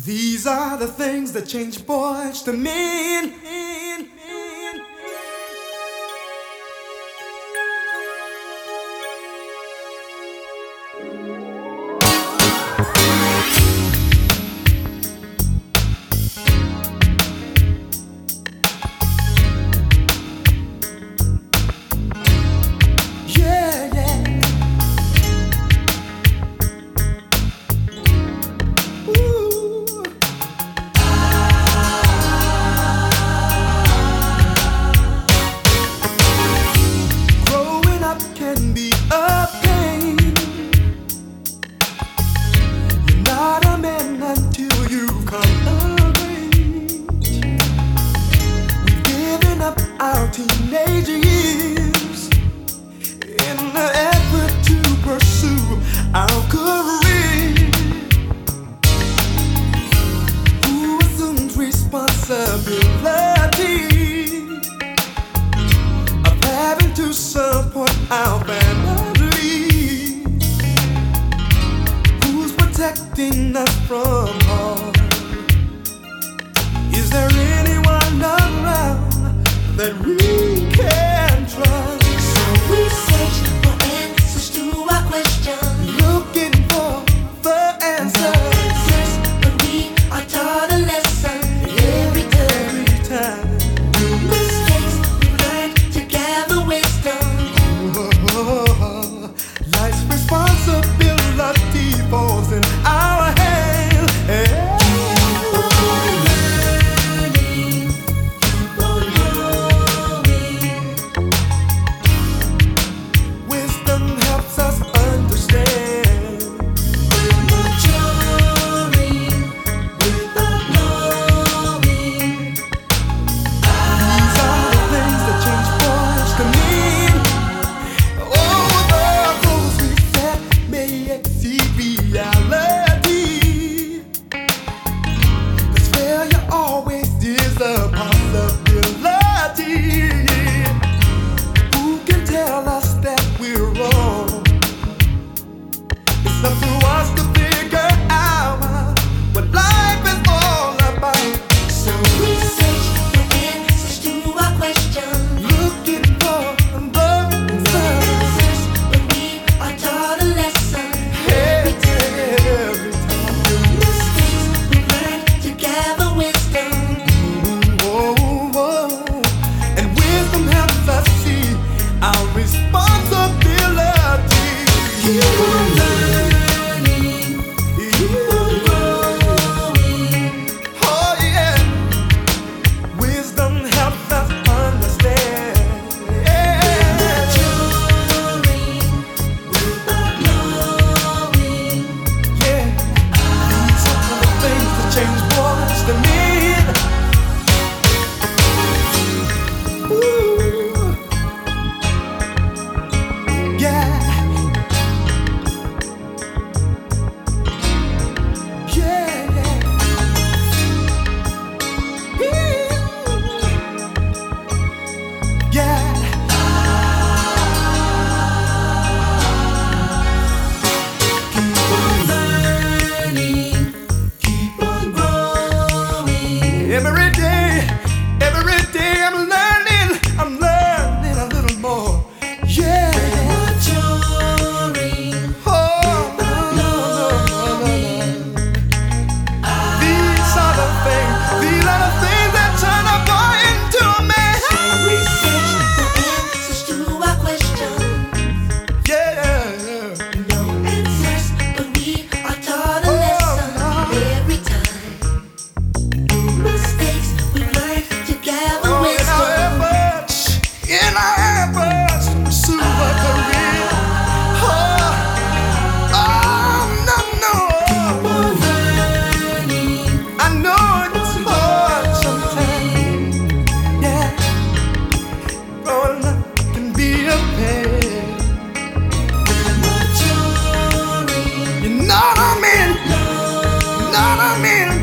These are the things that change boys to men. Our teenage years in the effort to pursue our career. Who assumes responsibility of having to support our families? Who's protecting us from harm? Is there anyone around that we can trust? So we search for answers to our questions, looking for the answers, but we are taught a lesson every time. Through mistakes we learn to gather wisdom. Life's responsibility falls in our hands. It's up to us to figure out what life is all about. So we search for answers to our questions, looking for the answers, but we are taught a lesson every time. Through mistakes we learn to gather wisdom. And wisdom helps us see our responsibility. Keep on learning, keep on growing. Oh yeah, wisdom helps us understand. Maturing without knowing. Yeah, these are the things that change boys to men. Ooh. Yeah. Every day I'm learning a little more. Yeah. Maturing Oh, no. These are the things that turn a boy into a man. we search for answers to our questions. Yeah. No answers, but we are taught a lesson every time. Through mistakes we learn to gather wisdom. In our efforts to pursue a career. No. Keep on learning, I know it's hard sometimes. Yeah. Growing up can be a pain. maturing. You know what I mean? You know what I mean?